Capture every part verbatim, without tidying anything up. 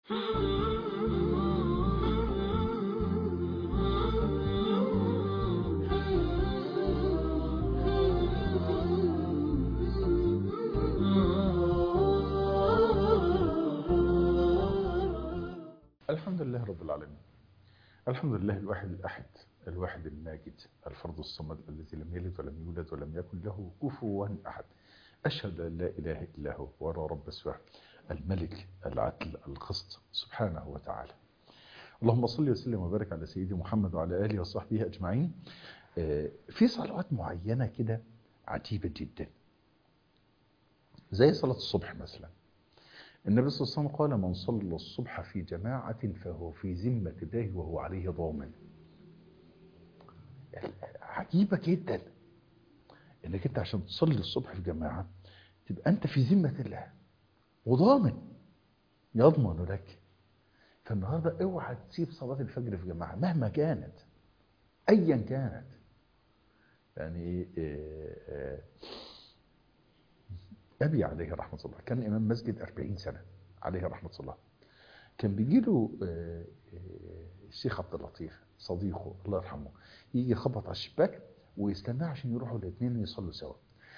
الحمد لله رب العالمين. الحمد لله الواحد الأحد الواحد الماجد الفرد الصمد الذي لم يلد ولم يولد ولم يكن له كفوا أحد. أشهد أن لا إله إلا هو ولا رب سواه، الملك العدل القسط سبحانه وتعالى. اللهم صل وسلم وبارك على سيدي محمد وعلى آله وصحبه أجمعين. في صلوات معينة كده عجيبة جدا، زي صلاة الصبح مثلا. النبي صلى الله عليه وسلم قال: من صلى الصبح في جماعة فهو في ذمة الله وهو عليه ضامن. عجيبة جدا انك انت عشان تصلي الصبح في جماعة تبقى انت في ذمة الله وضامن، يضمن لك. فالنهاردة اوعى تسيب صلاة الفجر في جماعة مهما كانت ايا كانت. يعني ابي عليه رحمة الله كان امام مسجد أربعين سنة عليه رحمة الله. كان بيجي له الشيخ عبد اللطيف صديقه الله يرحمه، يجي يخبط على الشباك ويستناه عشان يروحوا الاثنين يصلوا سوا.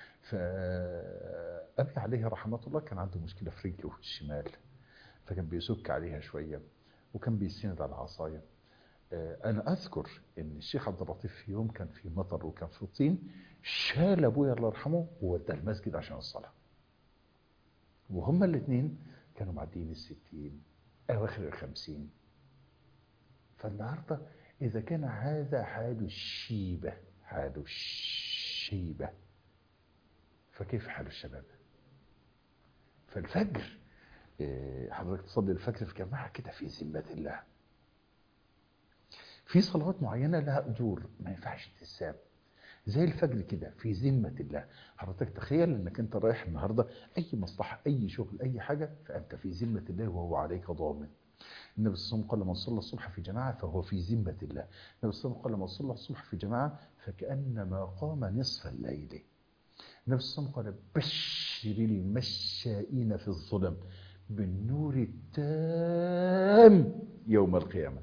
فأبي عليه رحمة الله كان عنده مشكلة في رجله الشمال، فكان بيسك عليها شوية وكان بيسند على العصاية. أنا أذكر إن الشيخ عبد اللطيف في يوم كان في مطر وكان في طين، شال أبويا الله يرحمه ووداه المسجد عشان الصلاة، وهما الاثنين كانوا معديين الستين أواخر الخمسين. فالنهاردة إذا كان هذا حال الشيبة حال الشيبة فكيف حال الشباب؟ فالفجر حضرتك تصلي الفجر في جماعة كده في ذمة الله. في صلوات معينة لها أجور ما ينفعش تتساب، زي الفجر كده في ذمة الله. حضرتك تخيل انك انت رايح النهاردة اي مصلحة اي شغل اي حاجة، فانت في ذمة الله وهو عليك ضامن. النبي صلى الله عليه وسلم قال: من صلى الصبح في جماعة فهو في ذمة الله. النبي صلى الله عليه وسلم قال: من صلى الصبح في جماعة فكأنما قام نصف الليل. النبي صلى الله عليه وسلم قال: بشر المشائين في الظلم بالنور التام يوم القيامة.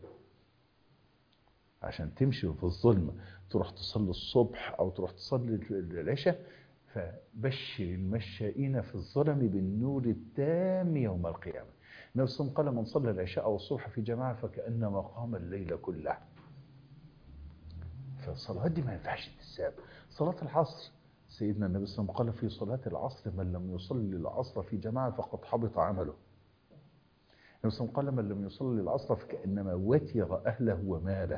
عشان تمشي في الظلمة تروح تصلي الصبح أو تروح تصلي العشاء، فبشر المشائين في الظلم بالنور التام يوم القيامة. النبي صلى الله عليه وسلم قال: من صلى العشاء والصبح في جماعة فكأنما قام الليل كله. فالصلاة دي ما ينفعش تتساب. صلاة العصر سيدنا النبي صلى الله عليه وسلم قال في صلاة العصر: من لم يصلي العصر في جماعة فقد حبط عمله. النبي صلى الله عليه وسلم قال: من لم يصلي العصر فكأنما وتر أهله وماله.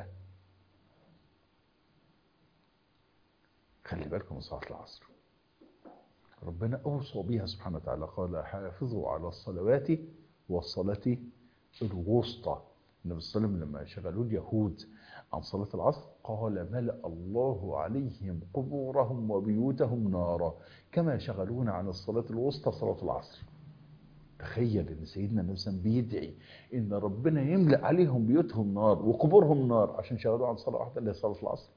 خلي بالكم من صلاة العصر، ربنا أوصى بها سبحانه وتعالى، قال: حافظوا على الصلوات والصلاة الوسطى. النبي صلى الله عليه وسلم لما شغلوا اليهود عن صلاة العصر قال: ملأ الله عليهم قبورهم وبيوتهم نارا كما شغلونا عن الصلاة الوسطى صلاة العصر. تخيل ان سيدنا النبي صلى الله عليه وسلم بيدعي ان ربنا يملأ عليهم بيوتهم نار وقبورهم نار عشان شغلوا عن صلاة واحدة اللي هي صلاة العصر.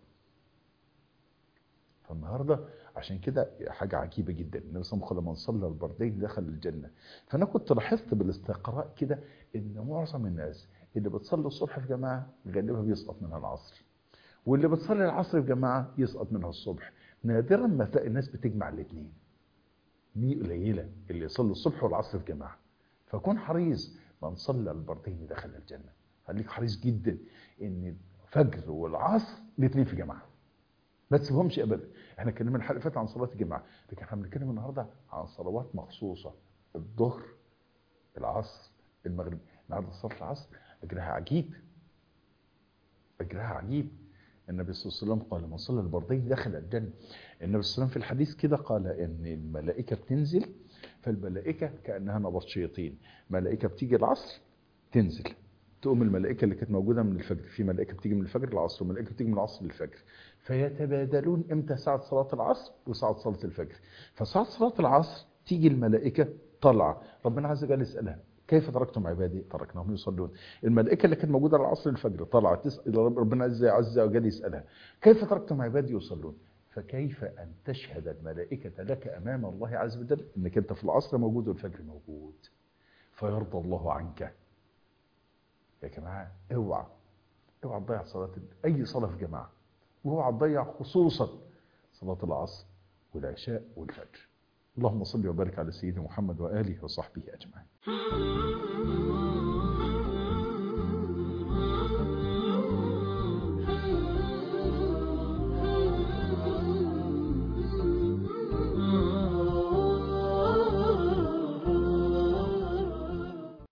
فالنهارده عشان كده حاجة عجيبة جدا، النبي صلى الله عليه وسلم قال: من صلى البردين دخل الجنة. فأنا كنت لاحظت بالاستقراء كده إن معظم الناس اللي بتصلي الصبح في جماعة غالبا بيسقط منها العصر، واللي بتصلي العصر في جماعة يسقط منها الصبح. نادرا ما تلاقي الناس بتجمع الاثنين، دي قليلة اللي يصلي الصبح والعصر في جماعة. فكون حريص، من صلى البردين دخل الجنة. خليك حريص جدا إن الفجر والعصر الاثنين في جماعة، ما تسيبهمش ابدا. احنا اتكلمنا الحلقه اللي فاتت عن صلاه الجماعه، لكن احنا بنتكلم النهارده عن صلوات مخصوصه: الظهر، العصر، المغرب. النهارده صلاه العصر اجرها عجيب، اجرها عجيب. النبي صلى الله عليه وسلم قال: من صلى البردين دخل الجنه. النبي صلى الله عليه وسلم في الحديث كده قال ان الملائكه بتنزل، فالملائكه كانها نبط شياطين. ملائكه بتيجي العصر تنزل، تقوم الملائكة اللي كانت موجودة من الفجر، في ملائكة بتيجي من الفجر للعصر وملائكة بتيجي من العصر للفجر، فيتبادلون امتى؟ ساعة صلاة العصر وساعة صلاة الفجر. فساعة صلاة العصر تيجي الملائكة طلعة، ربنا عز وجل يسألها: كيف تركتم عبادي؟ تركناهم يصلون. الملائكة اللي كانت موجودة العصر الفجر طلعت تسأل ربنا عز وجل يسألها: كيف تركتم عبادي يصلون؟ فكيف أن تشهد الملائكة لك أمام الله عز وجل إنك أنت في العصر موجود والفجر موجود، فيرضى الله عنك يا جماعة اوعى اوعى تضيع صلاة اي صلاة في جماعة، واوعى تضيع خصوصا صلاة العصر والعشاء والفجر. اللهم صل وبارك على سيدنا محمد وآله وصحبه أجمعين.